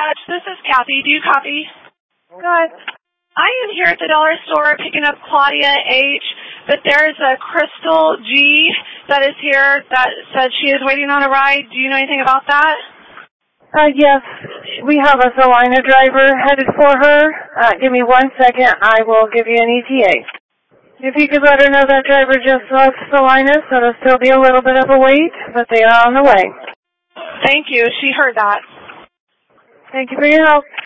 dispatch. This is Kathy. Do you copy? Good. I am here at the dollar store picking up Claudia H., but there's a Crystal G that is here that says she is waiting on a ride. Do you know anything about that? Yes. We have a Salina driver headed for her. Give me 1 second. I will give you an ETA. If you could let her know that driver just left Salina, so there'll still be a little bit of a wait, but they are on the way. Thank you. She heard that. Thank you for your help.